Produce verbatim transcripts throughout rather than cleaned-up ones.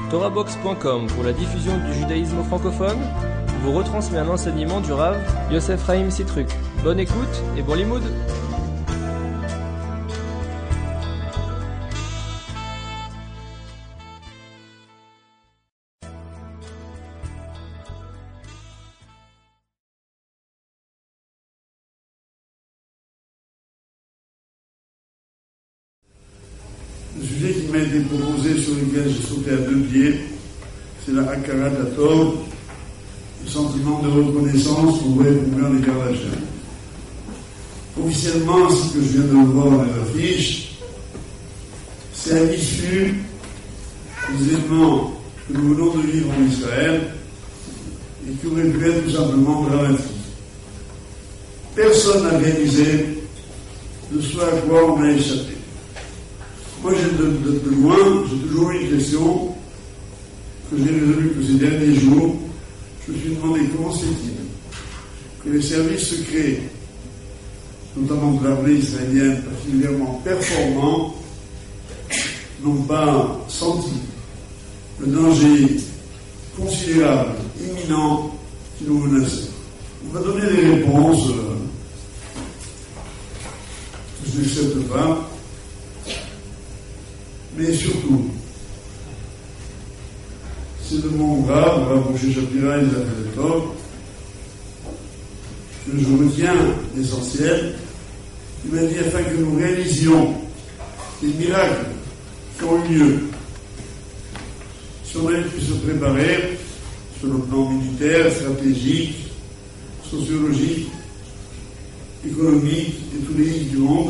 Torahbox point com pour la diffusion du judaïsme francophone vous retransmet un enseignement du Rav Yosef Chaim Sitruk. Bonne écoute et bon limoud. Le sujet qui m'a été proposé, sur lequel j'ai sauté à deux pieds, c'est la Hakarat HaTov, le sentiment de reconnaissance qu'on doit éprouver à l'égard d'Hachem. Officiellement, ce que je viens de voir dans les affiches, c'est à l'issue des événements que nous venons de vivre en Israël et qui auraient pu être tout simplement dramatiques. Personne n'a réalisé de ce à quoi on a échappé. Moi, de, de, de loin, j'ai toujours eu une question que j'ai résolue que ces derniers jours. Je me suis demandé comment c'est-il que les services secrets, notamment de l'armée israélienne, particulièrement performants, n'ont pas senti le danger considérable, imminent, qui nous menaçait. On va donner des réponses euh, que je n'accepte pas. Mais surtout, c'est de mon grave, Rav Moshe Shapira et Zafir Tov, que je retiens l'essentiel. Il m'a dit afin que nous réalisions les miracles qui ont eu lieu. Si on avait pu se préparer sur le plan militaire, stratégique, sociologique, économique et tous les pays du monde,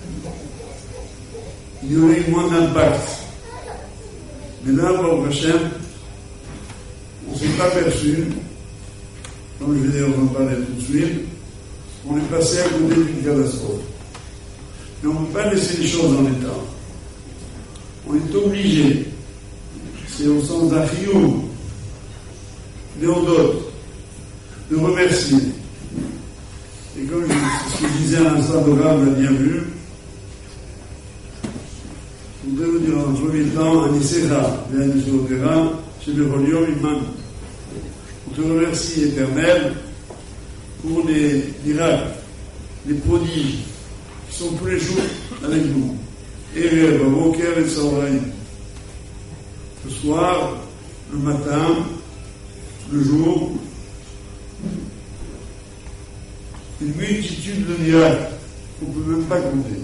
il y aurait eu moins d'impact. Mais là, Baruch Hashem, on ne s'est pas perçu, comme je vais d'ailleurs en parler tout de suite, on est passé à côté d'une catastrophe. Mais on ne peut pas laisser les choses en état. On est obligé, c'est au sens d'un chiyuv, d'Eodot, de remercier. Et comme je, ce que je disais à l'instant, le Rav l'a bien vu, je voudrais vous dire en premier temps, Anisera, Anisera, chez le Rolium Iman. On te remercie, Éternel, pour les miracles, les prodiges qui sont tous les jours avec nous. Et au cœur et Sauraï. Le soir, le matin, le jour, une multitude de miracles qu'on ne peut même pas compter.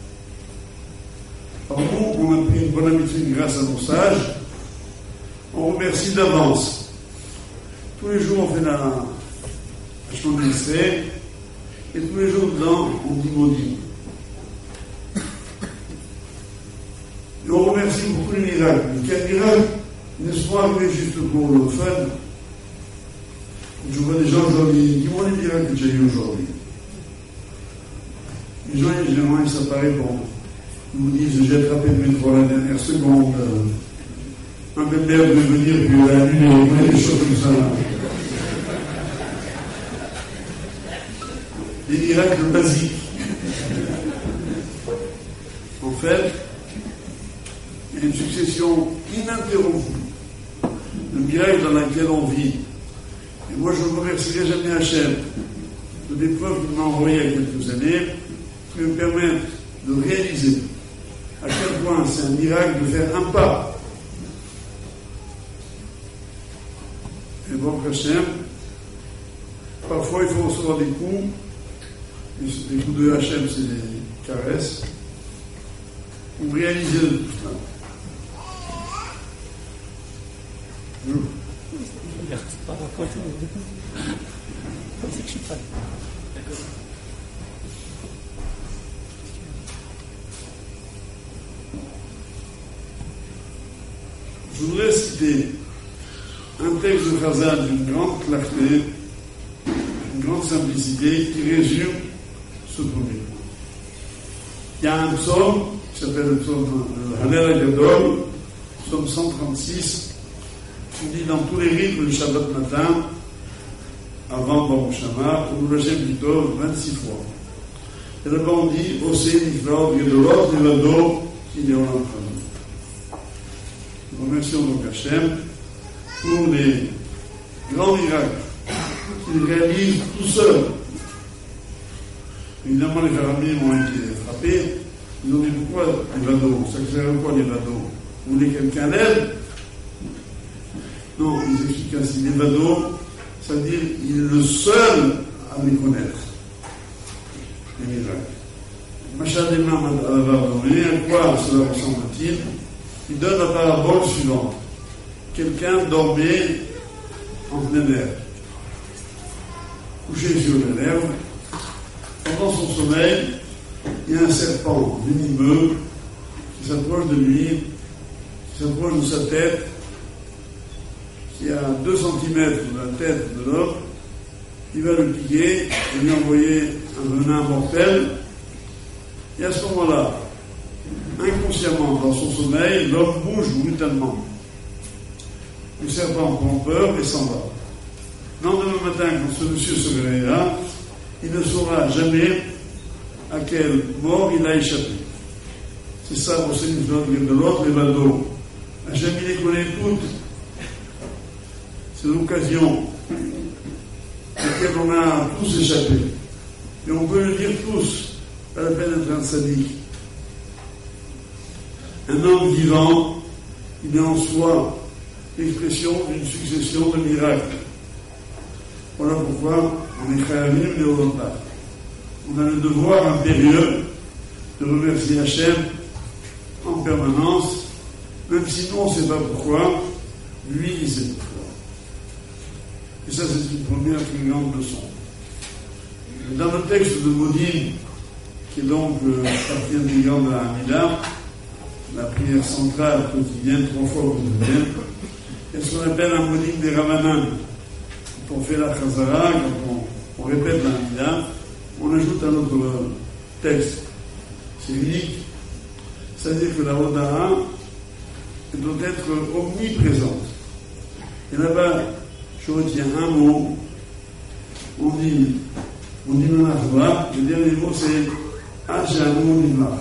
Par contre, on a pris une bonne habitude grâce à nos sages. On remercie d'avance. Tous les jours, on fait la chambre d'essai. Et tous les jours, dedans, on dit maudit. Et on remercie beaucoup les miracles. Mais quels miracles ne sont pas arrivés juste pour le fun. Je vois des gens aujourd'hui, dis-moi les miracles que tu as eu aujourd'hui. Les gens, généralement, ils s'apparaissent bon. Ils vous disent, j'ai attrapé le métro à la dernière seconde, euh, un peu d'air de venir, puis la annulé, des choses comme ça. Des miracles basiques. En fait, il y a une succession ininterrompue de miracles dans laquelle on vit. Et moi, je ne remercierai jamais Hachem de l'épreuve qu'il m'a envoyée il y a quelques années, qui me permettent de réaliser à quel point c'est un miracle de faire un pas. Et bon, Hachem, parfois il faut recevoir des coups, les coups de Hachem, c'est des caresses, pour réaliser de tout ça. Je voudrais citer un texte de Chazal d'une grande clarté, d'une grande simplicité, qui résume ce premier point. Il y a un psaume qui s'appelle le psaume Halel HaGadol, psaume cent trente-six, qui dit dans tous les rythmes le Shabbat matin, avant Baruch Shama, ou le Shem Kitov, vingt-six fois. Et là-bas on dit, Osé Niflaot Gedolot Nevado Kideolam Chama. Remercions donc Hachem pour les grands miracles qu'il réalise tout seul. Évidemment, les Jérémiens ont été frappés. Ils ont dit pourquoi les badauds? Ça sert à quoi les badauds? Vous voulez quelqu'un d'aide? Non, ils expliquent ainsi. Les badauds, c'est-à-dire il est le seul à les connaître. Les miracles. Machal Imam al-Avardoni, à quoi cela ressemble-t-il? Il donne la parabole suivante. Quelqu'un dormait en plein air, couché sur les lèvres. Pendant son sommeil, il y a un serpent venimeux qui s'approche de lui, qui s'approche de sa tête, qui est à deux centimètres de la tête de l'homme. Il va le piquer et lui envoyer un venin mortel. Et à ce moment-là, inconsciemment, dans son sommeil, l'homme bouge brutalement. Le serpent prend peur et s'en va. Le lendemain matin, quand ce monsieur se réveillera, il ne saura jamais à quelle mort il a échappé. C'est ça, au Seigneur de l'autre, les badauds. Hachem, il les connaît toutes. C'est l'occasion à laquelle on a tous échappé. Et on peut le dire tous, pas la peine d'être un sadique. Un homme vivant, il est en soi l'expression d'une succession de miracles. Voilà pourquoi on est Chayavim Leolota. On a le devoir impérieux de remercier Hachem en permanence, même si nous on ne sait pas pourquoi, lui il sait pourquoi. Et ça c'est une première une grande leçon. Dans le texte de Modine, qui est donc euh, partie intégrante de la Hamida, la prière centrale quotidienne, trois fois quotidienne, est ce qu'on appelle un Modine des Ravanan. Quand on fait la Chazara, quand on, on répète la Hamida, on ajoute un autre texte. C'est unique. C'est-à-dire que la Hoda'a doit être omniprésente. Et là-bas, je retiens un mot. On dit, on dit Menachva, le dernier mot c'est Hachamou Nimach.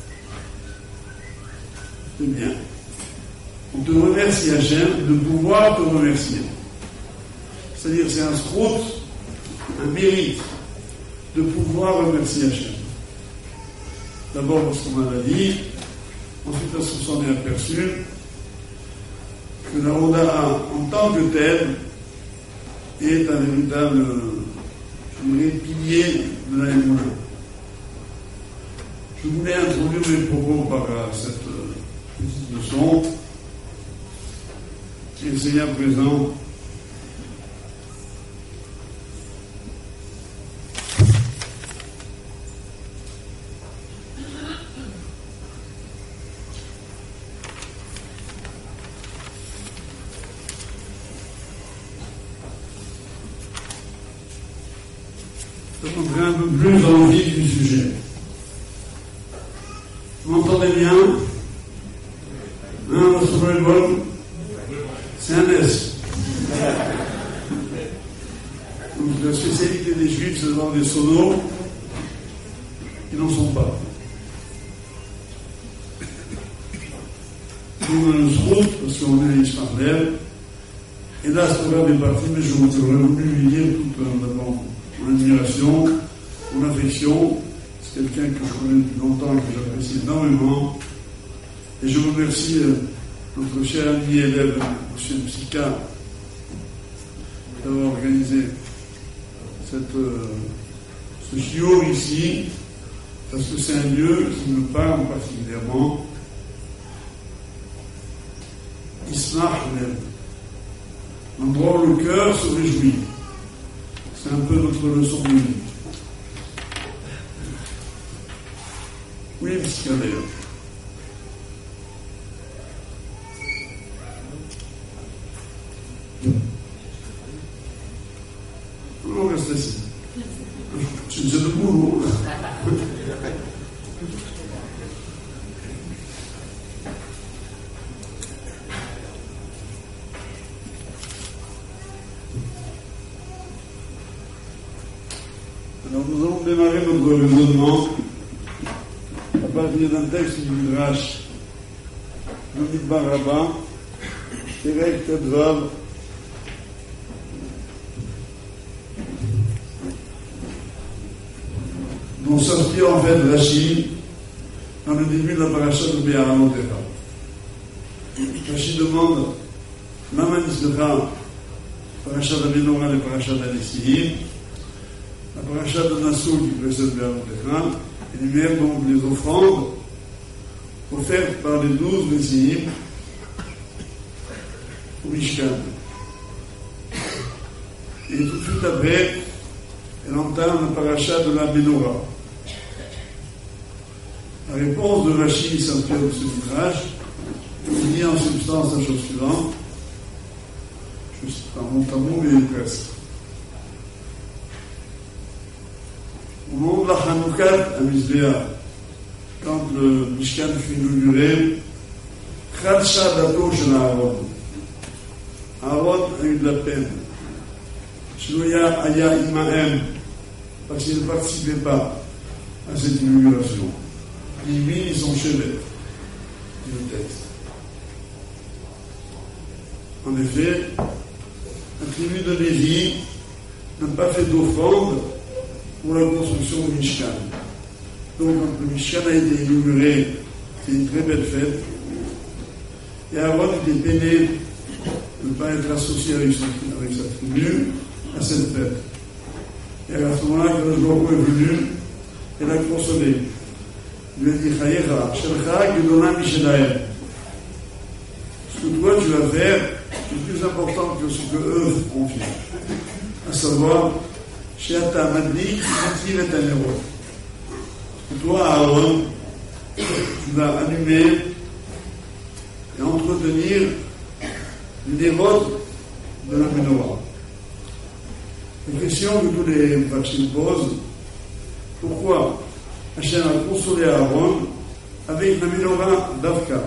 C'est bien. On te remercie Hachem de pouvoir te remercier. C'est-à-dire c'est un srout, un mérite de pouvoir remercier Hachem. D'abord parce qu'on m'a dit, ensuite parce qu'on s'en est aperçu que la Hoda'a en tant que telle est un véritable, je dirais, pilier de la Emouna. Je voulais introduire mes propos par cette petite leçon et essayer à présent rentrer un peu plus dans le vif du sujet. Vous m'entendez bien? Hein, votre bol? C'est un S. Donc la spécialité des Juifs, c'est d'avoir des sonos qui n'en sont pas. Nous, on a le srout, parce qu'on est à Ishmael. Et là, ce programme est parti, mais j'aurais voulu lui dire tout d'abord mon admiration, mon affection. C'est quelqu'un que je connais depuis longtemps et que j'apprécie énormément. Et je remercie euh, notre cher ami et élève, M. Psika, d'avoir organisé cette, euh, ce chiour ici, parce que c'est un lieu qui me parle particulièrement. Ismach, l'endroit où le cœur se réjouit. C'est un peu notre leçon de vie. Oui, Psika d'ailleurs. On reste assis. Je suis debout. Alors nous allons démarrer notre raisonnement à partir d'un texte du Midrash, le Midbar Rabbah, Perek Tedvav, dont s'inspire en fait Rashi dans le début de la paracha de Béharamotera. Rashi demande Maman Isra, paracha de Menorah et paracha d'Anessihim, la paracha de Nassau qui précède Béharamotera, énumère donc les offrandes offertes par les douze Messihim au Mishkan. Et tout de suite après, elle entame la paracha de la Menorah. La réponse de Rashi s'inspire de ce midrash. Il dit en substance la chose suivante. Je ne sais pas mon tamou, mais presque. Au moment de la Hanoukat à Mizbeah, quand le Mishkan fut inauguré, Khadsha Dato Shel Aaron. Aaron a eu de la peine. Shloya Aya Imahem, parce qu'il ne participait pas à cette inauguration. Il mit son chevet, dit le texte. En effet, la tribu de Lévi n'a pas fait d'offrande pour la construction du Mishkan. Donc, quand le Mishkan a été inauguré, c'était une très belle fête. Et Aaron était peiné de ne pas être associé avec sa, avec sa tribu à cette fête. Et à ce moment-là, quand le jour est venu, elle a consolé. Il lui a dit Chayecha, Shelcha, Gedona Mishelaem. Ce que toi tu vas faire est plus important que ce que eux vous confient. À savoir, Sheata Madli, Kitil et Tanero. Toi, Aaron, tu vas allumer et entretenir les dévotes de la Menorah. La question que tous les Mfachim posent, pourquoi Hachem a consolé Aaron avec la Menorah d'Avka?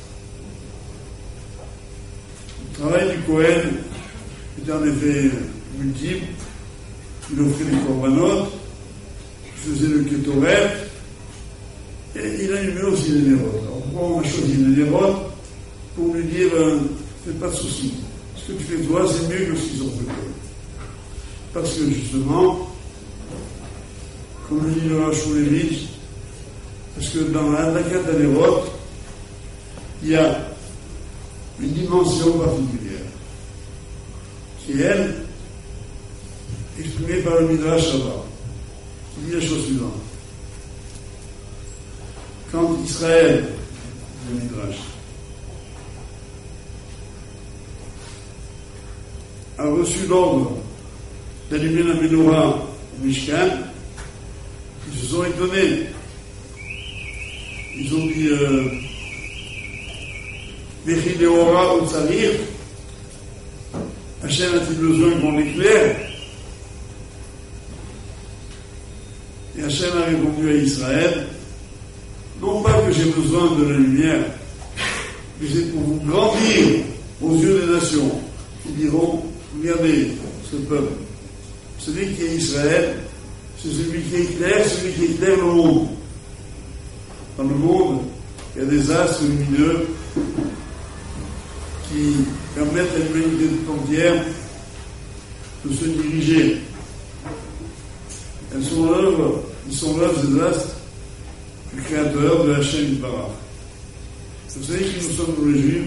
Le travail du Kohen était en effet multiple. Il offrait les corbanotes, il faisait le kétoret, et il allumait aussi les nérotes. Alors pourquoi on a choisi les nérotes? Pour lui dire, euh, fais pas de soucis. Ce que tu fais toi, c'est mieux que ce qu'ils ont fait toi. Parce que justement, comme le dit le Rachoulévitch, parce que dans la Hadakat d'Anerot, il y a une dimension particulière, qui est, elle, exprimée par le Midrash Shabbat, qui dit la chose suivante. Quand Israël, le Midrash, a reçu l'ordre d'allumer la Menorah au Mishkan, ils se sont étonnés. Ils ont dit Vechi Deora ou Tsarir, Hachem a-t-il besoin qu'on l'éclaire? Et Hachem a répondu à Israël, non pas que j'ai besoin de la lumière, mais c'est pour vous grandir aux yeux des nations, qui diront, regardez ce peuple, celui qui est Israël, c'est celui qui éclaire, celui qui éclaire le monde. Dans le monde, il y a des astres lumineux qui permettent à l'humanité tout entière de se diriger. Elles sont l'œuvre, ils sont l'œuvre des astres du Créateur de la chaîne du Barach. Vous savez qui nous sommes, nous les Juifs?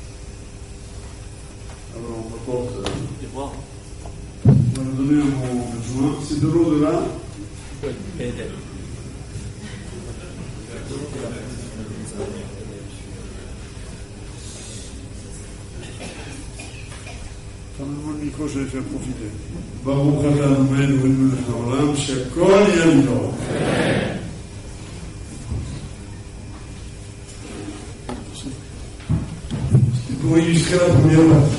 Alors on rapporte. Euh, on va nous donner un moment de juin. C'est de l'eau de là. Prenez-moi le micro, je vais faire profiter. Baruch atah Adonai Eloheinu le'olam, she'akol yamino. C'est pour illustrer la première partie.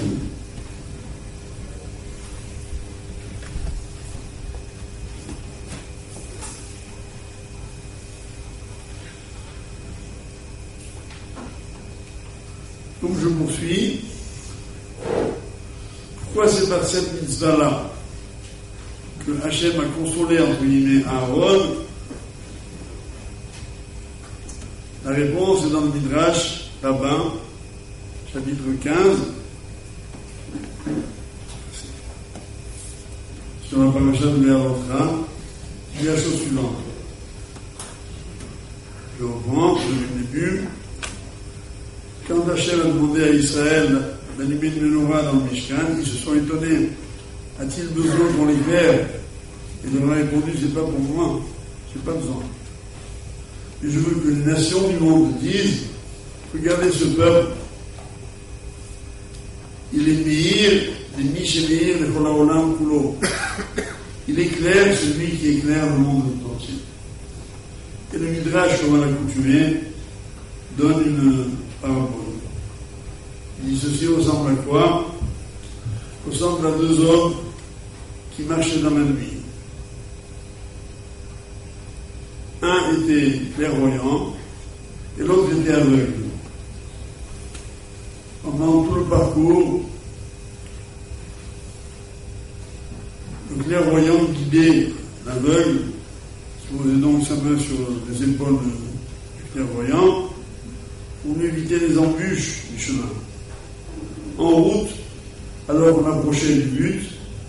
Donc je poursuis. Pourquoi c'est par cette mitzvah-là que Hachem a consolé, entre guillemets, Aaron? La réponse est dans le Midrash Rabbin, chapitre quinze, sur la paracha de Béavotra, il y a la chose suivante. Je reprends, le début. Quand Hachem a demandé à Israël d'allumer une menorah dans le Mishkan, ils se sont étonnés. A-t-il besoin qu'on l'éclaire? Et ils ont répondu, c'est pas pour moi, j'ai pas besoin. Et je veux que les nations du monde disent, regardez ce peuple, il est Meir, les Mishémeir, les Cholaolam Kulo. Il éclaire celui qui éclaire le monde entier. Et le Midrash, comme à l'accoutumée, donne une parabole. Il dit ceci ressemble à quoi? Ressemble à deux hommes qui marchaient dans la nuit. Un était clairvoyant et l'autre était aveugle. Pendant tout le parcours, le clairvoyant guidait l'aveugle, se posait donc sa main sur les épaules du clairvoyant pour lui éviter les embûches du chemin. En route, alors on approchait du but,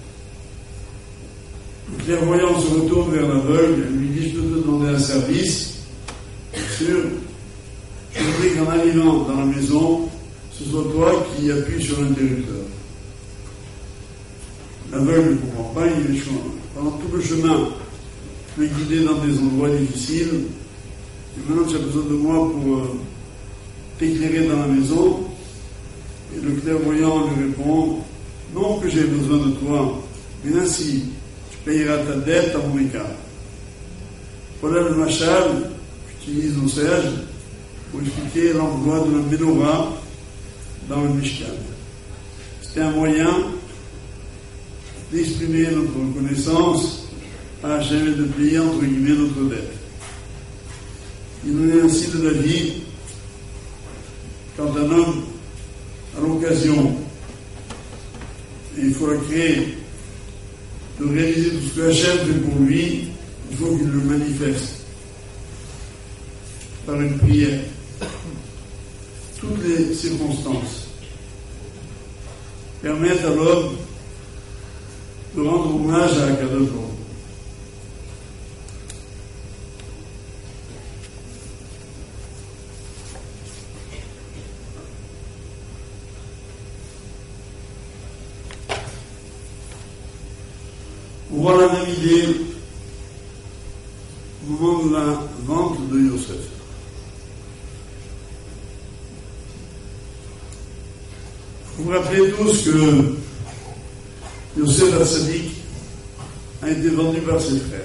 le clairvoyant se retourne vers l'aveugle et lui dit, je peux te demander un service. Bien sûr, je voudrais qu'en arrivant dans la maison, ce soit toi qui appuies sur l'interrupteur. L'aveugle ne comprend pas, il est chaud. Pendant tout le chemin, je vais guider dans des endroits difficiles, et maintenant tu as besoin de moi pour euh, t'éclairer dans la maison. Et le clairvoyant lui répond, non que j'ai besoin de toi, mais ainsi, tu payeras ta dette à mon écart. Voilà le machal qu'utilise nos sages pour expliquer l'emploi de la menorah dans le Mishkan. C'était un moyen d'exprimer notre reconnaissance à Hachem et de payer entre guillemets notre dette. Il nous est ainsi de la vie quand un homme à l'occasion, et il faut la créer, de réaliser tout ce que Hachem fait pour lui, il faut qu'il le manifeste par une prière. Toutes les circonstances permettent à l'homme de rendre hommage à Akadosh Baruch Hu. On voit la même idée au moment de la vente de Yosef. Vous vous rappelez tous que Yosef Hatzadik a été vendu par ses frères.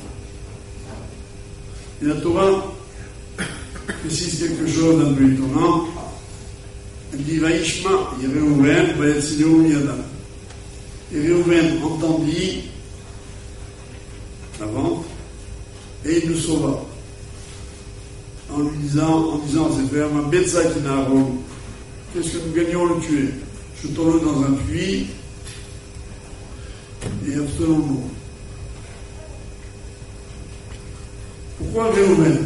Et la Torah précise quelque chose d'un peu étonnant. Elle dit Vaishma, Réhouven, Vayatzileu Miyadam. Et Réhouven entendit la vente et il le sauva en lui disant, en disant à ses frères, ma betza qui n'a Aaron, qu'est-ce que nous gagnons à le tuer? Jetons-le dans un puits et abstenons-nous. Pourquoi Réhouven?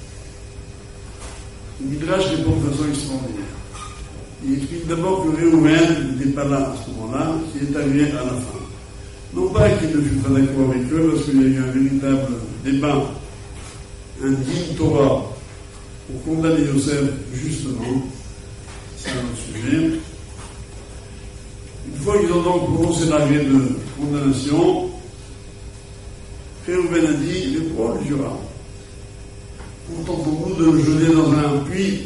Le Midrash répond de façon extraordinaire. Il explique d'abord que Réhouven n'était pas là à ce moment-là, qui est arrivé à la fin. Non pas qu'il ne fut pas d'accord avec eux, parce qu'il y a eu un véritable débat, un digne Torah, pour condamner Yosef justement. C'est un sujet. Une fois qu'ils ont donc prononcé l'arrêt de condamnation, Réhouven a dit, mais pourquoi le jura? Contentons-nous de le jeter dans un puits.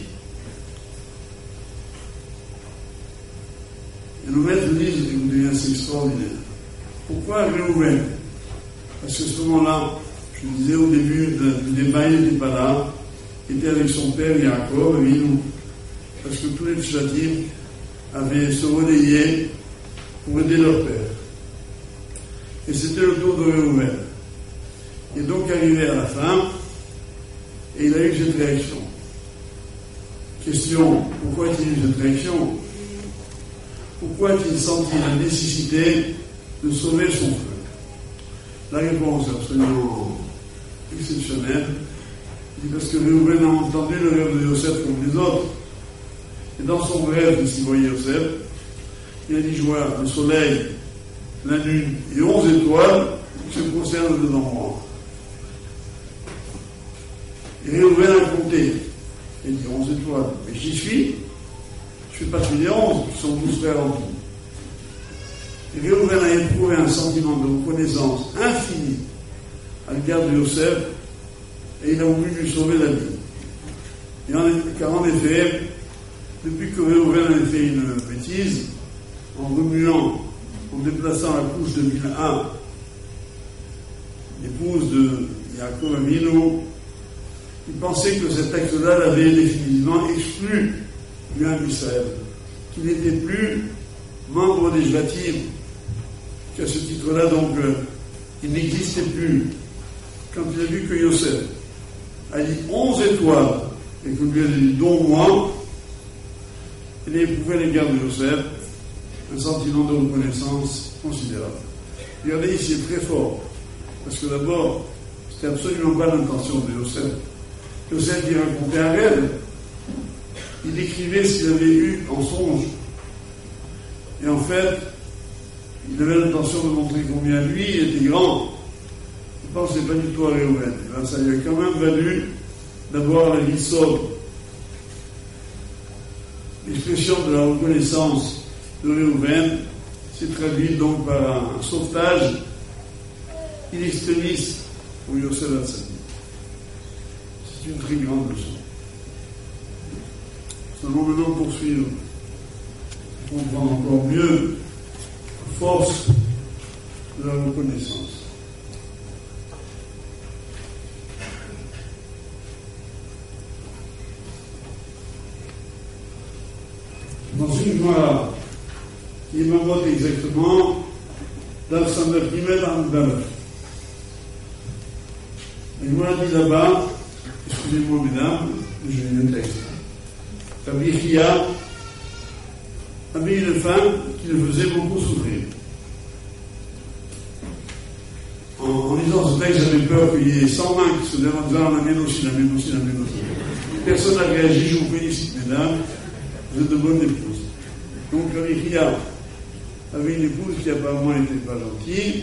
Et le maître dit, écoutez, c'est extraordinaire. Pourquoi Réhouven? Parce qu'à ce moment-là, je disais au début du débat, il n'était pas là, il était avec son père Yaakov, et nous, parce que tous les Tchatim avaient se relayé pour aider leur père. Et c'était le tour de Réhouven. Et donc, arrivé à la fin, et il a eu cette réaction. Question, pourquoi a-t-il eu cette réaction? Pourquoi a-t-il senti la nécessité de sauver son frère? La réponse est absolument exceptionnelle. Il dit parce que Réhouven a entendu le rêve de Yosef comme les autres. Et dans son rêve, il s'y voyait Yosef. Il a dit, je vois le soleil la lune et onze étoiles qui se concernent dedans moi. Et Réhouven a compté. Il dit onze étoiles. Mais j'y suis. Je fais partie des onze, qui sont douze frères en tout. Et Réhouven a éprouvé un sentiment de reconnaissance infinie à l'égard de Yosef, et il a voulu lui sauver la vie. Et en, car en effet, depuis que Réhouven a fait une bêtise, en remuant, en déplaçant la couche de Bilha, l'épouse de Yaakov Avinu, il pensait que cet acte-là l'avait définitivement exclu du Ham Israël, qu'il n'était plus membre des Jvatim, qu'à ce titre-là, donc, euh, il n'existait plus. Quand il a vu que Yosef a dit onze étoiles, et que lui a dit dont moi, il a éprouvé à l'égard de Yosef un sentiment de reconnaissance considérable. Regardez ici, c'est très fort, parce que d'abord, c'était absolument pas l'intention de Yosef. Yosef il racontait un rêve, il décrivait ce qu'il avait eu en songe. Et en fait, il avait l'intention de montrer combien lui était grand. Il ne pensait pas du tout à Réhouven. Ben, ça lui a quand même valu d'avoir la vie sobre. L'expression de la reconnaissance de Réhouven s'est traduite donc par un sauvetage in extremis pour Yosef Hatzadik. C'est une très grande leçon. Nous allons maintenant poursuivre pour comprendre encore mieux la force de la reconnaissance. Dans une Gemara, il m'invoque exactement dans Samer Gimel Amdalef. Il m'a dit là-bas, excusez-moi mesdames, je lis le texte. Rabbi Chia avait une femme qui le faisait beaucoup souffrir. En, en lisant ce texte, j'avais peur qu'il y ait cent mains qui se lèvent en disant la mienne aussi, la mienne aussi, la mienne aussi. Personne n'a réagi, je vous félicite mesdames, vous êtes de bonnes épouses. Donc Rabbi Chia avait une épouse qui apparemment n'était pas gentille.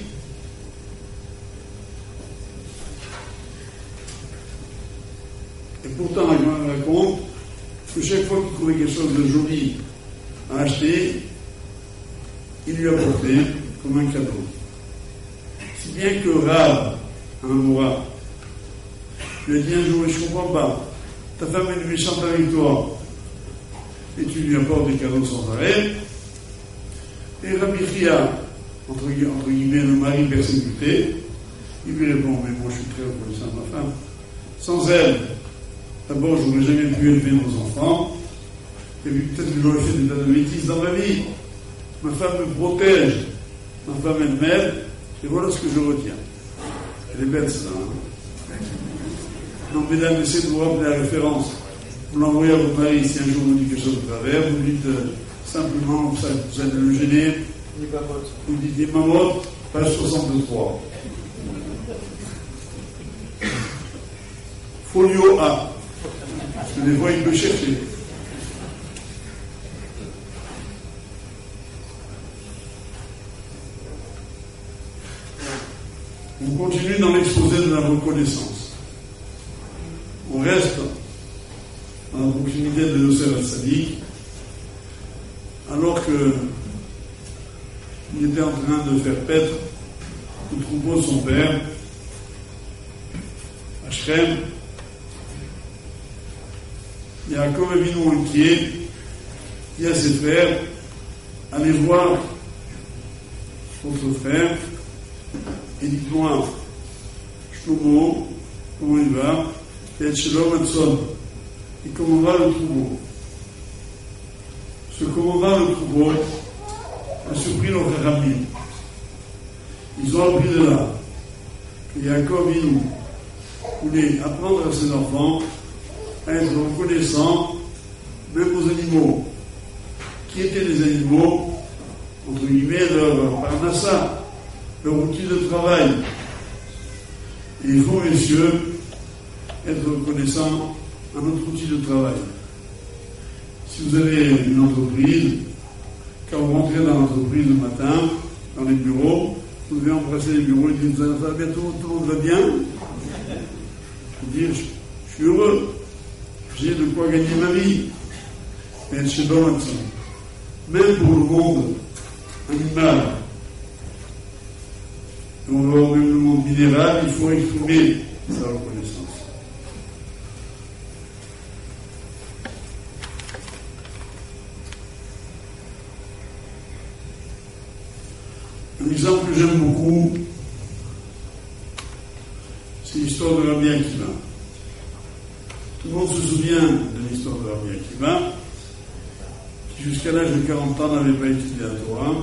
Et pourtant, il me raconte que chaque fois qu'il trouvait quelque chose de joli à acheter, il lui apportait comme un cadeau. Si bien que Rav, un Moura, lui a dit un jour, je ne comprends pas, ta femme est méchante avec toi, et tu lui apportes des cadeaux sans arrêt. Et Rabbi Chia, entre, entre guillemets, le mari persécuté, il lui répond, mais moi je suis très reconnaissant de ma femme. Sans elle, d'abord, je n'aurais jamais pu élever nos enfants, et puis peut-être que j'aurais fait des tas de bêtises dans ma vie. Ma femme me protège, ma femme elle m'aide, et voilà ce que je retiens. Elle est belle, ça. Hein. Donc, mesdames, essayez de vous rappeler la référence. Vous l'envoyez à votre mari, si un jour vous dites quelque chose de travers, vous dites euh, simplement, ça vous allez le gêner, vous dites Imamot, page soixante-trois. Folio A. Parce que des fois, il peut chercher. On continue dans l'exposé de la reconnaissance. On reste dans la proximité de Yosef Hatzadik, alors que il était en train de faire paître le troupeau de son père, à Shrem. Il y a Yaakov Avinu inquiet, dit à ses frères, allez voir votre frère et dites-moi, Shlomo, comment il va, et Shalom Hatson, et comment va le troupeau. Ce comment va le troupeau a surpris nos frères amis. Ils ont appris de là que Yaakov Avinu voulait apprendre à ses enfants à être reconnaissants même aux animaux. Qui étaient les animaux, entre guillemets, leur parnassa, leur outil de travail. Et il faut, messieurs, être reconnaissant à notre outil de travail. Si vous avez une entreprise, quand vous rentrez dans l'entreprise le matin, dans les bureaux, vous devez embrasser les bureaux et dire ça va bientôt, tout le monde va bien. Dire, je, je suis heureux, j'ai de quoi gagner ma vie. Et c'est bon ça. Même pour le monde animal, et on va voir même le monde minéral, il faut exprimer sa reconnaissance. Un exemple que j'aime beaucoup, c'est l'histoire de Rabbi Akiva. Tout le monde se souvient de l'histoire de Rabbi Akiva, qui jusqu'à l'âge de quarante ans n'avait pas étudié la Torah.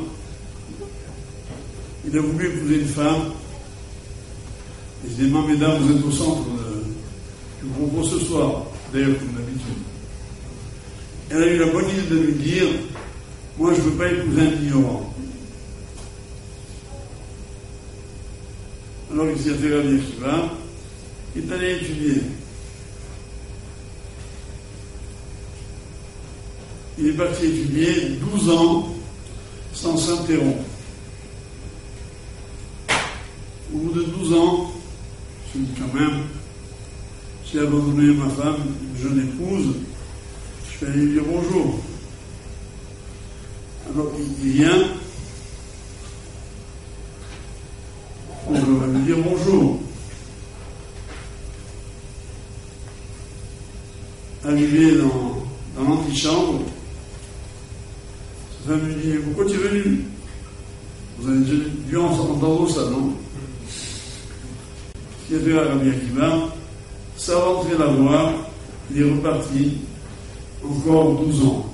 Il a voulu épouser une femme. Et je dis, mesdames, vous êtes au centre de, du propos ce soir, d'ailleurs comme d'habitude. Elle a eu la bonne idée de lui dire, moi je ne veux pas épouser un ignorant. Alors il s'est fait Rabbi Akiva, il est allé étudier. Il est parti étudier douze ans sans s'interrompre. Au bout de douze ans, je me dis quand même, j'ai abandonné ma femme, une jeune épouse, je vais aller lui dire bonjour. Alors il vient, on va lui dire bonjour. Arrivé dans, dans l'antichambre, sa femme lui dit, pourquoi tu es venu? Vous avez déjà dû entendre ça, non? Il a fait à Rabbi Akiva, sans rentrer la voir, il est reparti, encore douze ans.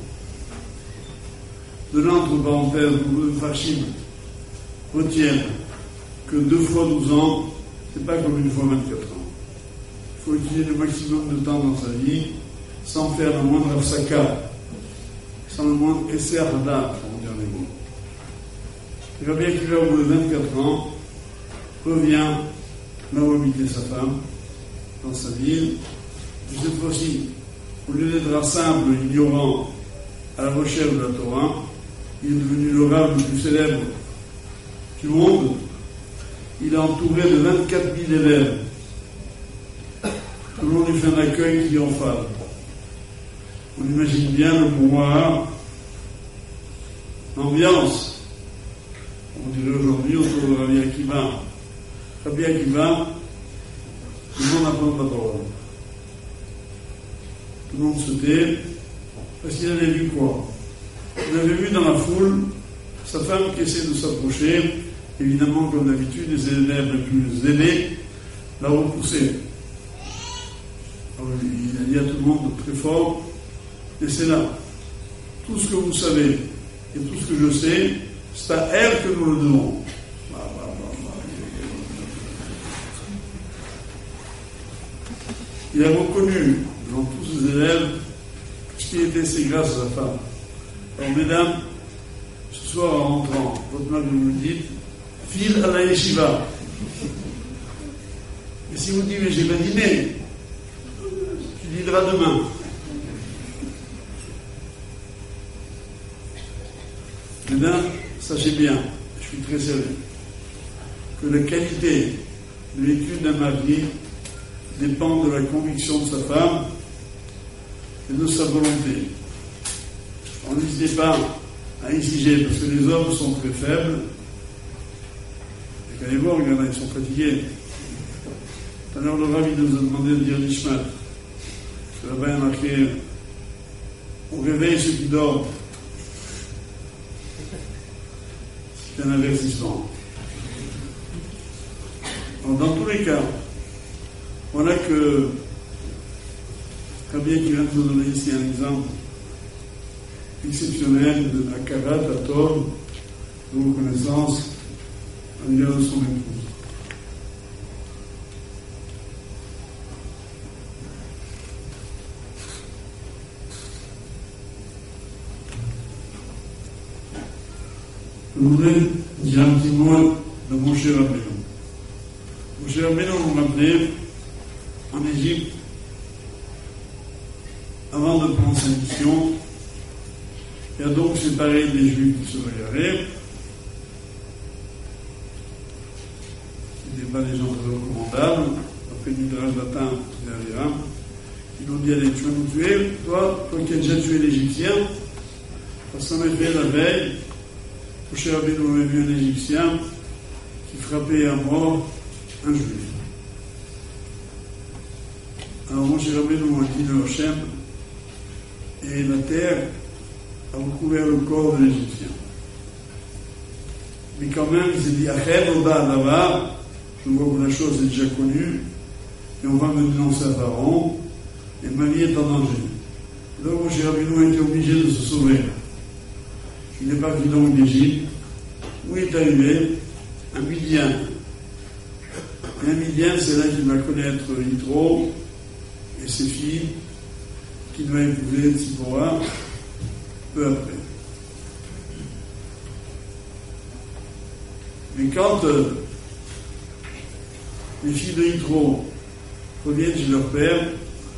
De là, entre parenthèses, le Fachim retiennent que deux fois douze ans, c'est pas comme une fois vingt-quatre ans. Il faut utiliser le maximum de temps dans sa vie, sans faire la moindre afsaka, sans le moindre esser hada, pour dire les mots. Et Rabbi Akiva, au bout de vingt-quatre ans, revient là où habitait sa femme, dans sa ville. Et cette fois-ci, au lieu d'être un simple ignorant à la recherche de la Torah, il est devenu le rabbin le plus célèbre du monde. Il est entouré de vingt-quatre mille élèves. Tout le monde lui fait un accueil triomphal. On imagine bien le brouhaha, l'ambiance. On dirait aujourd'hui autour de Rabbi Akiva. Rabbi Akiva, tout le monde apprend la parole. Tout le monde se tait, parce qu'il avait vu quoi? Il avait vu dans la foule sa femme qui essaie de s'approcher. Évidemment, comme d'habitude, les élèves les plus zélés l'a repoussé. Alors, il a dit à tout le monde très fort, et c'est là. Tout ce que vous savez et tout ce que je sais, c'est à elle que nous le devons. Il a reconnu devant tous ses élèves que ce qui était, c'est grâce à sa femme. Alors, mesdames, ce soir en rentrant, votre mari vous le dit, file à la yeshiva. Et si vous dites, mais j'ai pas dîné, tu diras demain. Mesdames, sachez bien, je suis très sérieux, que la qualité de l'étude d'un mari dépend de la conviction de sa femme et de sa volonté. On n'hésitez pas à exiger, parce que les hommes sont très faibles. Et qu'allez voir, il y en a, ils sont fatigués. Tout à l'heure, le Rabbi nous a demandé de dire l'Ishmat. C'est là-bas, il y a marqué on réveille ceux qui dorment. C'est un avertissement. Alors, dans tous les cas, voilà que Rabbi qui vient de nous donner ici un exemple exceptionnel de Akarat, Atom, de reconnaissance à l'égard de son épouse. Je voudrais dire un petit mot de mon cher Rabbeinu. Mon cher Rabbeinu, vous me rappelez, en Égypte, avant de prendre sa mission, il a donc séparé des Juifs qui se regardaient, pas des gens très recommandables. Après le Midrash d'Atin, ils ont dit, allez, tu vas nous tuer, toi, toi qui as déjà tué l'Égyptien, parce qu'en effet, la veille, Moshe Rabbeinu avait vu un Égyptien qui frappait à mort un Juif. Alors Moshe Rabbeinu a dit le Hachem, et la terre a recouvert le corps de l'Égyptien. Mais quand même, il s'est dit, Achem Oda Davar, je vois que la chose est déjà connue, et on va me dénoncer à Pharaon, et ma vie est en danger. Donc Moshe Rabbeinu a été obligé de se sauver. Il n'est pas venu donc d'Égypte, où il est arrivé un Midien. Et un Midien, c'est là qu'il va connaître Yitro et ses filles, qu'il va épouser Tzipora peu après. Mais quand euh, les filles de Yitro reviennent chez leur père,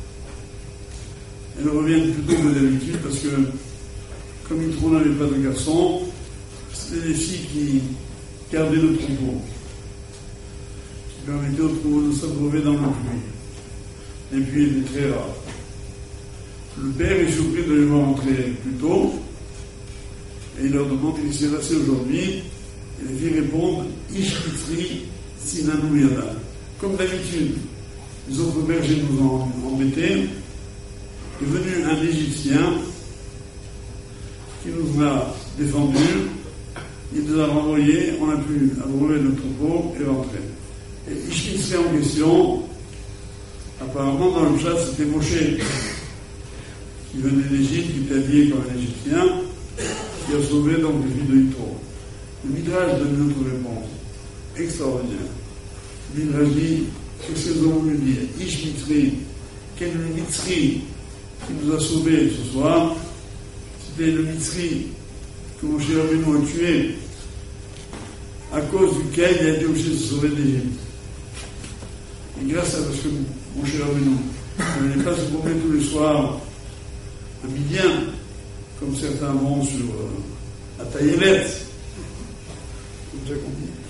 elles reviennent plutôt que d'habitude parce que, comme Yitro n'avait pas de garçon, c'était des filles qui gardaient le troupeau, qui permettaient au troupeau de s'abreuver dans le puits. Les puits étaient très rares. Le père est surpris de les voir entrer plus tôt, et il leur demande ce qui s'est passé aujourd'hui, et les filles répondent Ish Pitri Sinanou Yada. Comme d'habitude, les autres bergers nous ont embêtés. Est venu un Égyptien qui nous a défendus, il nous a renvoyés, on a pu abreuver le troupeau et rentrer. Et Ish Pitri en question, apparemment dans le chat, c'était Moshe, qui venait d'Égypte, qui était habillé comme un Égyptien, qui a sauvé donc les filles de Yitro. Le Midrash donne une autre réponse, extraordinaire. Le Midrash dit, qu'est-ce qu'ils ont voulu dire Ish Mitri, quel est le Mitri qui nous a sauvés ce soir? C'était le Mitri que Moshe Rabbeinu a tué, à cause duquel il a été obligé de se sauver d'Égypte. Et grâce à parce que Moshe Rabbeinu ne venait pas se promener tous les soirs à Midien, comme certains vont sur euh, à Taïelet, comme ça qu'on dit.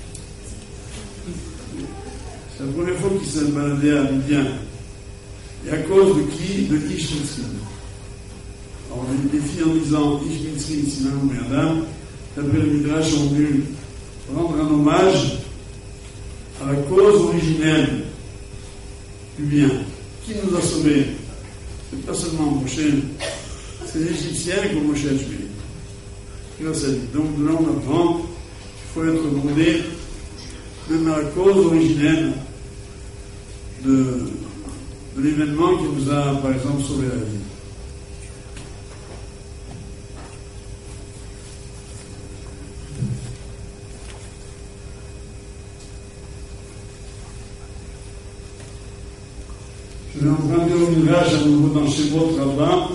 C'est la première fois qu'il s'est baladé à Midien. Et à cause de qui? De Ish Mitzri. Alors les filles en disant Ish Mitzri, Sinanou Merdam, d'après le Midrash, ont dû rendre un hommage à la cause originelle du bien. Qui nous a sauvés? C'est pas seulement Moshe, c'est l'Égyptien que Moshe a tué. Grâce à lui. Donc de là on apprend qu'il faut être grondé même à la cause originelle de, de l'événement qui nous a par exemple sauvé la vie. Je vais emprunter au Midrash à nouveau dans Shemot Rabbah.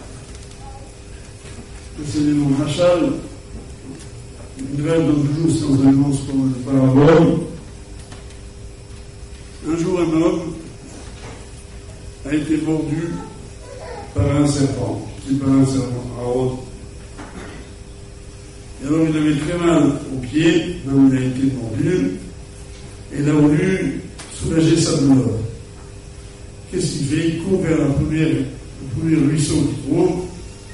C'est le nom Machal. Le Midrash donne toujours ses enseignements comme le parabole. Un jour, un homme a été mordu par un serpent. C'est par un serpent, Aaron. Et alors, il avait très mal au pied, là où il a été mordu, et il a voulu soulager sa douleur. Qu'est-ce qu'il fait? Il court vers la première, le premier ruisseau qu'il trouve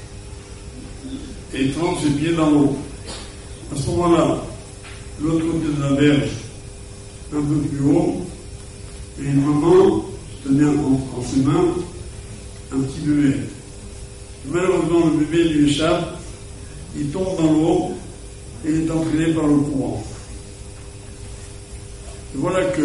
et trempe ses pieds dans l'eau. À ce moment-là, de l'autre côté de la berge, un peu plus haut, et une maman tenait en, en ses mains un petit bébé. Et malheureusement, le bébé lui échappe, il tombe dans l'eau et il est entraîné par le courant. Et voilà que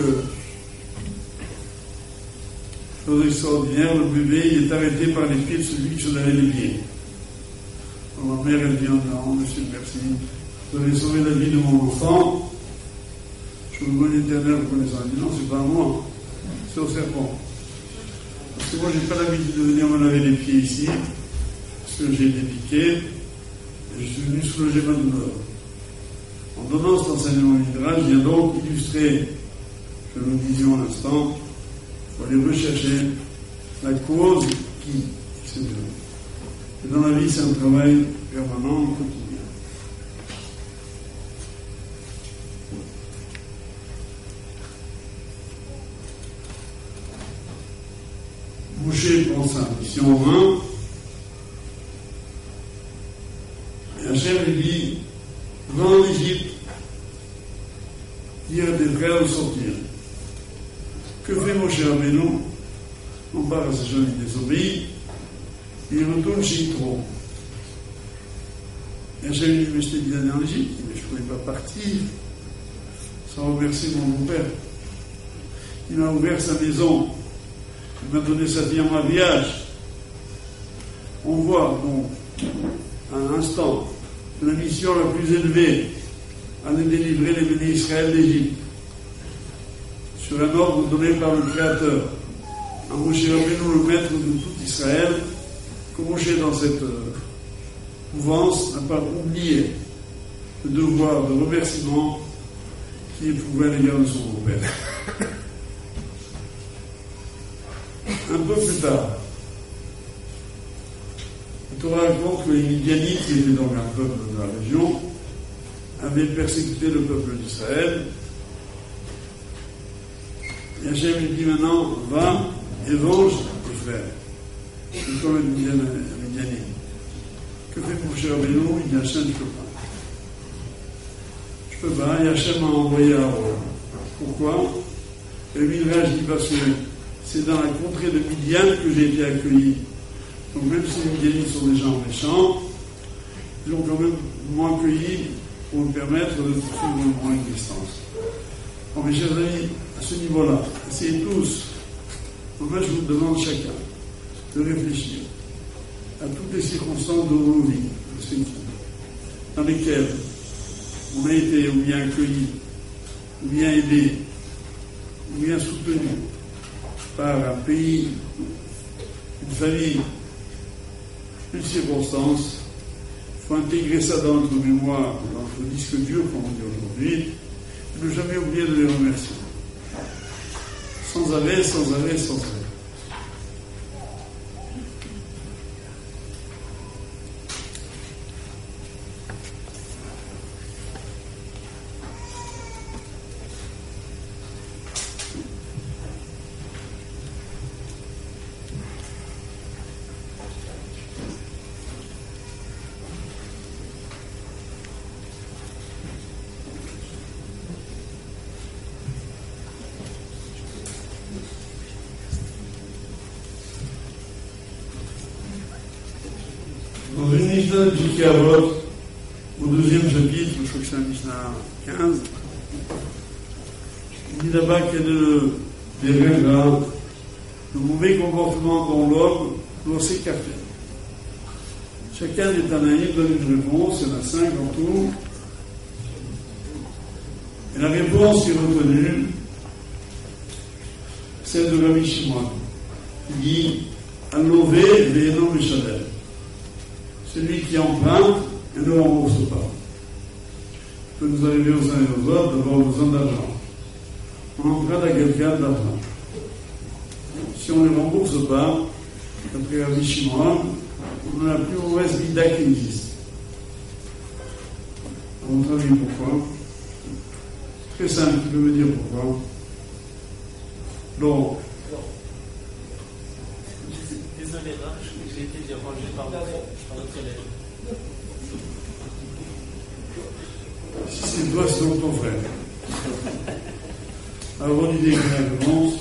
chose extraordinaire, le bébé il est arrêté par les pieds de celui qui se lavait les pieds. Alors, ma mère, elle dit, oh non, monsieur, merci, vous avez sauvé la vie de mon enfant, je vous donne l'éternel reconnaissant. Elle dit, non, c'est pas à moi, c'est au serpent. Parce que moi, j'ai pas l'habitude de venir me laver les pieds ici, parce que j'ai été piqué, et je suis venu soulager ma douleur. En donnant cet enseignement midrash, il vient donc illustrer, je le disais à l'instant, il faut aller rechercher la cause qui, c'est Dieu. Et dans la vie, c'est un travail permanent, quotidien. dans sa mission un. Et Hachem lui dit, va en Égypte, dire à tes frères de sortir. Que fait Moshe Rabbeinu? On parle à ces gens qui désobéissent, il retourne chez Yitro. Et Hachem lui dit, mais je t'ai dit d'aller en Égypte, mais je ne pouvais pas partir sans remercier mon beau-père. Il m'a ouvert sa maison, il m'a donné sa vie en mariage. On voit donc, à un instant, la mission la plus élevée, aller délivrer les bénis Israël d'Égypte, sur un ordre donné par le Créateur, à Moshe Rabbeinu, le maître de tout Israël, que Moshe, dans cette euh, mouvance, n'a pas oublié le devoir de remerciement qu'il éprouvait à l'égard de son beau-père. Un peu plus tard, la Torah raconte que les Midianites, qui étaient donc un peuple de la région, avaient persécuté le peuple d'Israël. Et Hachem lui dit maintenant, va et venge tes frères. C'est comme les Midianites. Que fait Moshe Rabbeinu? Il dit, Hachem, je ne peux pas. Je peux pas, et Hachem m'a envoyé à Aaron. Pourquoi? Et le Midrash dit parce que c'est dans la contrée de Midian que j'ai été accueilli. Donc même si les Midianites sont des gens méchants, ils ont quand même moins accueilli pour me permettre de poursuivre mon existence. Bon, mes chers amis, à ce niveau-là, essayez tous, en fait, je vous demande chacun de réfléchir à toutes les circonstances de vos vies, dans lesquelles on a été ou bien accueilli, ou bien aidé, ou bien soutenu par un pays, une famille, une circonstance. Il faut intégrer ça dans notre mémoire, dans notre disque dur, comme on dit aujourd'hui, et ne jamais oublier de les remercier. Sans arrêt, sans arrêt, sans arrêt. Dans une Mishnah de Pirkei Avot, au deuxième chapitre, je crois que c'est la Mishnah quinze, il dit là-bas qu'il y a de, des règles, le mauvais comportement dont l'homme doit s'écarter. Chacun des Tanaïm donne une réponse, il y en a cinq en tout. Et la réponse qui est retenue, celle de Rabbi Shimon, qui dit Allové ve'eno meshalem. Celui qui emprunte et ne rembourse pas. Il peut nous arriver aux uns et aux autres d'avoir besoin d'argent. On emprunte à quelqu'un de l'argent. Si on ne le rembourse pas, d'après Rabbi Shimon, on a la plus mauvaise vida qui existe. À votre avis, pourquoi? Très simple, tu peux me dire pourquoi? Donc, désolé, hein, j'ai été dérangé par notre élève. Si c'est toi, c'est donc ton frère. Alors, bonne idée que la commence.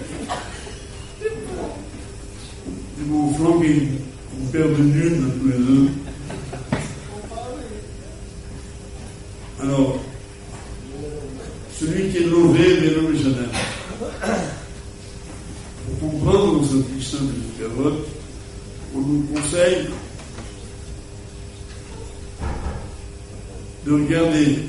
Ils m'ont flanqué une paire de nuls, tous les deux. Alors, celui qui est lové, mais l'homme est Chanel. Pour comprendre dans cette Mishnah de Pirkei Avot, on nous conseille de regarder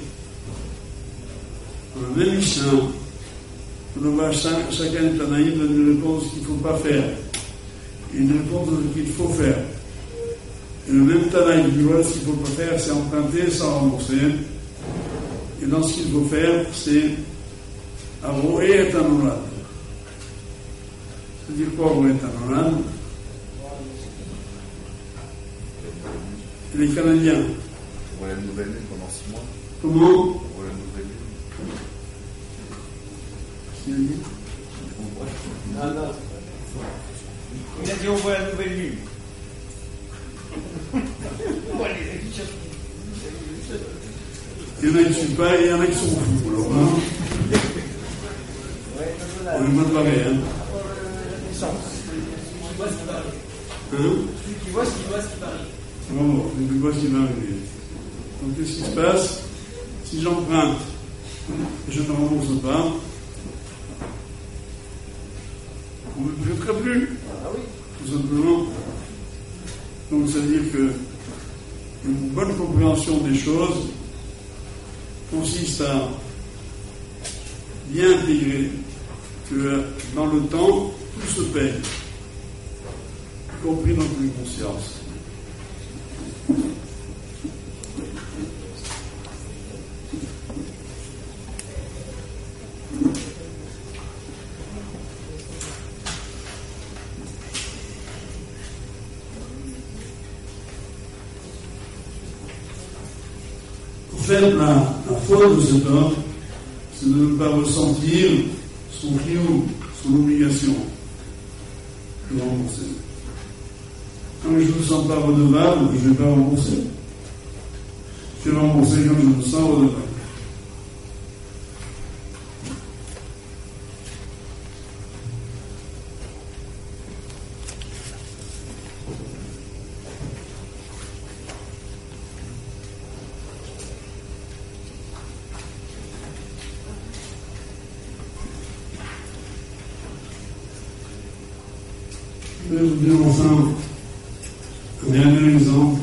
dans la même Mishnah, on va chacun des Tanaïm donner une réponse qu'il ne faut pas faire et une réponse qu'il faut faire. Et le même Tanaïm dit voilà, ce qu'il ne faut pas faire, c'est emprunter sans rembourser. Et dans ce qu'il faut faire, c'est Aroé et Tanolad. C'est-à-dire quoi, Aroé et Tanolad? Les Canadiens. Pour la nouvelle lune pendant six mois. Comment? Pour la nouvelle lune. Qui a dit? Ah non. Il a dit on voit la nouvelle lune. Il y en a qui ne suivent pas et il y en a qui sont fous. Alors, hein, on est pas pareil. Hein. Hein? Celui qui voit ce qui voit ce qui parie. Bon, celui qui voit ce qui va arriver. Donc qu'est-ce qui se passe? Si j'emprunte et je ne rembourse pas, on ne me prêtera plus. Ah oui. Tout simplement. Donc c'est-à-dire que une bonne compréhension des choses consiste à bien intégrer que dans le temps, tout se paye, y compris notre conscience. En fait, la, la faute de cet homme, c'est de ne pas ressentir son triomphe, son obligation de rembourser. Quand je ne me sens pas redevable, je ne vais pas rembourser. Je vais rembourser quand je me sens redevable. Je vais vous dire enfin un dernier exemple.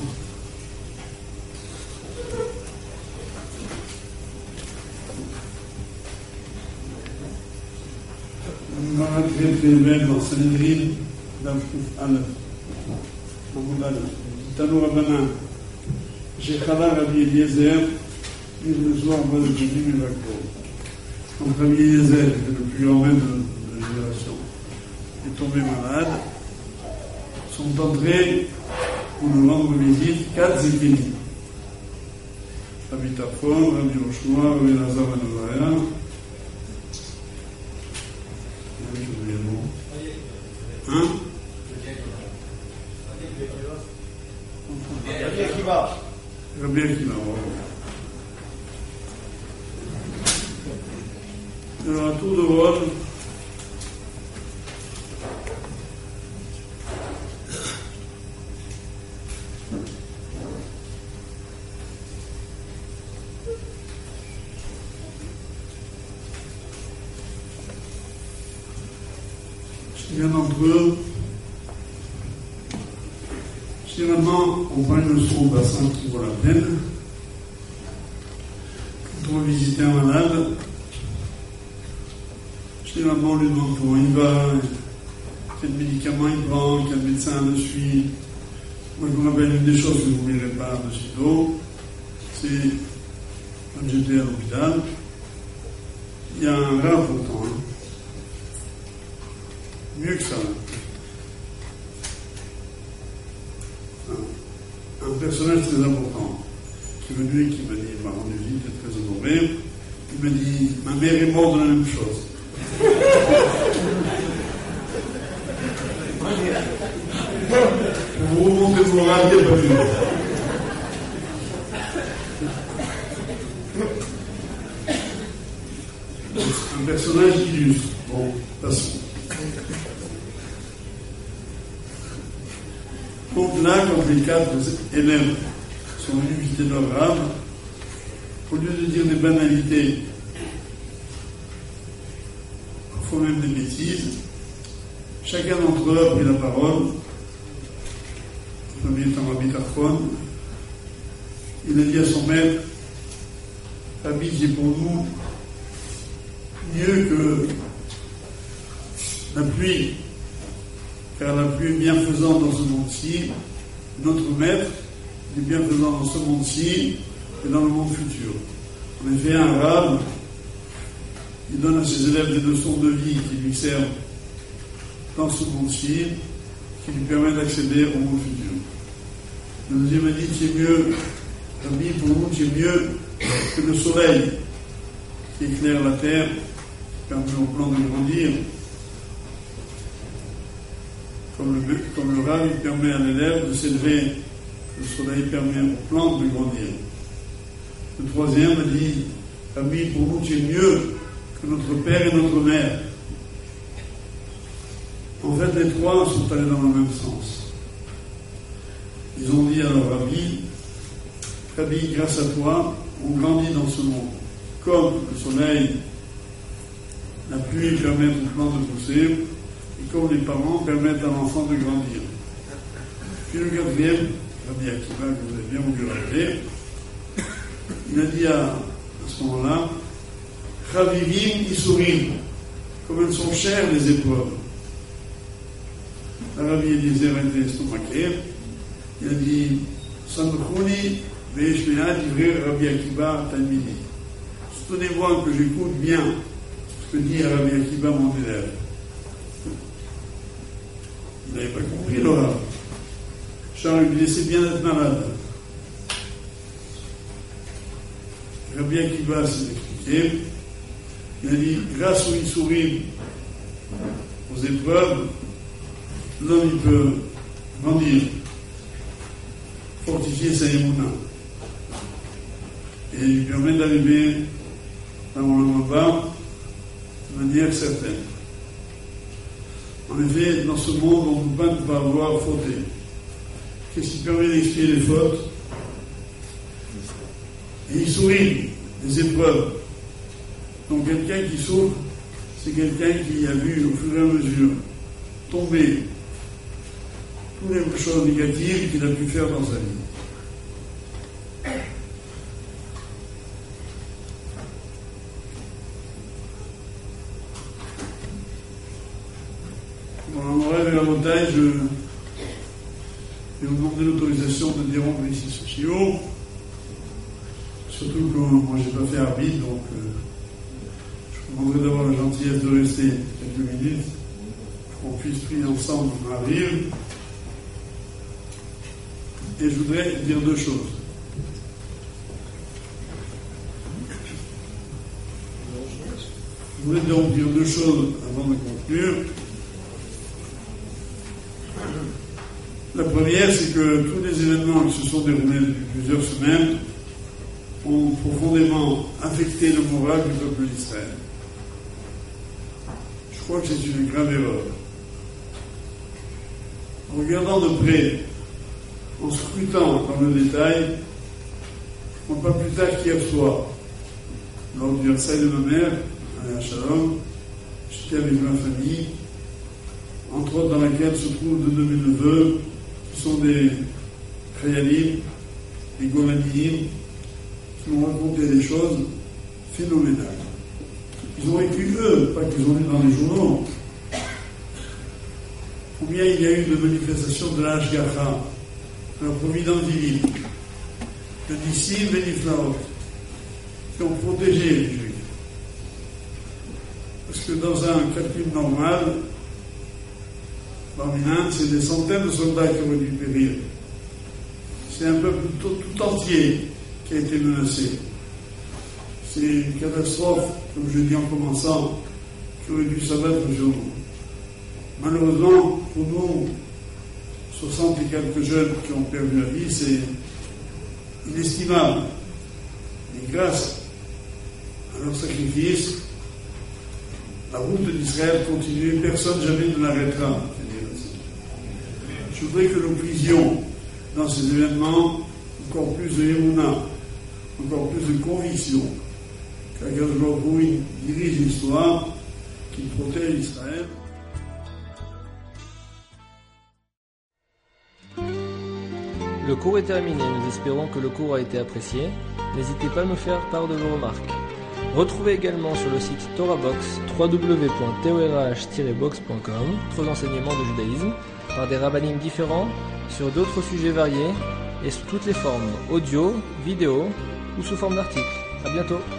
On va très très belle dans Sanhedrin d'Afrouf Aleph. Mahmoud Aleph. Tano Rabbanan. Shechala Rabbi Eliezer, le soir en bas de Jésus et Vakro. Donc Rabbi Eliezer, qui est le plus grand maître de la génération, est tombé malade. Sont entrés pour nous rendre visite quatre zéphinies. Rabbi Tarfon, Rabbi Yoshua, Rabbi Lazar Ben Azariah. Oui, je oublié le nom. Hein? Rabbi Akiva. Rabbi Akiva, alors, à tour de rôle, chacun d'entre eux, généralement, on prend une leçon au bassin qui vaut la peine. Quand on va visiter un malade, généralement, on lui demande comment il va, quel médicament il prend, quel médecin le suit. Moi, je me rappelle une des choses que vous n'oublierez pas de sitôt, c'est quand j'étais à l'hôpital, il y a un rare pourtant, hein. Mieux que ça. Un, un personnage très important qui est venu et qui m'a dit, il m'a rendu visite, très honoré, il m'a dit, ma mère est morte de la même chose. Pour vous remonter le moral, il n'y a pas mieux. Un personnage illustre. Bon, passons. Donc là, quand les quatre élèves sont venus visiter leur rave, au lieu de dire des banalités, parfois même des bêtises, chacun d'entre eux a pris la parole. Le premier étant Rabbi Tarfon, il a dit à son maître, Rabbi, c'est pour nous mieux que la pluie, car la pluie est bienfaisante dans ce monde-ci. Notre maître est bienfaisant dans ce monde-ci et dans le monde futur. En effet, un rave, il donne à ses élèves des leçons de vie qui lui servent dans ce monde-ci, qui lui permettent d'accéder au monde futur. Le deuxième a dit, c'est mieux, Rabbi, pour nous, c'est mieux que le soleil qui éclaire la terre, permet au plan de grandir. comme le, comme le Rav, il permet à l'élève de s'élever, le soleil permet aux plantes de grandir. Le troisième a dit, Rabbi, pour nous, tu es mieux que notre père et notre mère. En fait, les trois sont allés dans le même sens. Ils ont dit à leur Rabbi, Rabbi, grâce à toi, on grandit dans ce monde. Comme le soleil, la pluie permet aux plantes de pousser, et comme les parents permettent à l'enfant de grandir. Puis le quatrième, Rabbi Akiva, que vous avez bien voulu rappeler, il a dit à, à ce moment-là, Chavivim Isurim, comme elles sont chères les épreuves. La Rabbi Eliezer était estomaqué, il a dit, Samkhuni ve'eshmea divrei Rabbi Akiva Talmidi. Soutenez-moi que j'écoute bien ce que dit Rabbi Akiva, mon élève. Il n'avait pas compris l'oral. Charles lui laissait bien être malade. Rabbi Akiva s'est expliqué. Il a dit, grâce aux Issourim, aux épreuves, l'homme il peut grandir, fortifier sa émouna. Et il lui permet d'arriver dans le bas de manière certaine. En effet, dans ce monde, on ne peut pas, pas avoir fauté. Qu'est-ce qui permet d'expier les fautes? Et il sourit, des épreuves. Donc quelqu'un qui souffre, c'est quelqu'un qui a vu au fur et à mesure tomber toutes les choses négatives qu'il a pu faire dans sa vie. Bon, on aurait la montagne, je vais vous demander l'autorisation de dérompre ici ce chiot. Surtout que moi j'ai pas fait arbitre, donc euh, je vous demanderai d'avoir la gentillesse de rester quelques minutes pour qu'on puisse prier ensemble ma rive. Et je voudrais dire deux choses. Je voudrais donc dire deux choses avant de conclure. La première, c'est que tous les événements qui se sont déroulés depuis plusieurs semaines ont profondément affecté le moral du peuple d'Israël. Je crois que c'est une grave erreur. En regardant de près, en scrutant dans le détail, non pas plus tard qu'hier soir, lors du versailles de ma mère, à Shalom, j'étais avec ma famille, entre autres dans laquelle se trouvent deux de mes neveux, qui sont des Khayalim, des Golaniim, qui m'ont raconté des choses phénoménales. Ils ont vécu eux, pas qu'ils ont lu dans les journaux. Combien il y a eu de manifestations de l'Ashgacha, de la providence divine, de Nissim et Niflaot, qui ont protégé les Juifs. Parce que dans un calcul normal, parmi l'Inde, c'est des centaines de soldats qui auraient dû périr. C'est un peuple tout, tout entier qui a été menacé. C'est une catastrophe, comme je dis en commençant, qui aurait dû s'abattre sur nous. Malheureusement, pour nous, soixante et quelques jeunes qui ont perdu la vie, c'est inestimable. Et grâce à leur sacrifice, la route d'Israël continue et personne jamais ne l'arrêtera. Je voudrais que nous puissions, dans ces événements, encore plus de émouna, encore plus de conviction, qu'Akadosh Baruch Hu dirige l'histoire, qu'il protège Israël. Le cours est terminé, nous espérons que le cours a été apprécié. N'hésitez pas à nous faire part de vos remarques. Retrouvez également sur le site TorahBox w w w point torah tiret box point com d'autres enseignements de judaïsme par des rabbinim différents sur d'autres sujets variés et sous toutes les formes, audio, vidéo ou sous forme d'articles. À bientôt.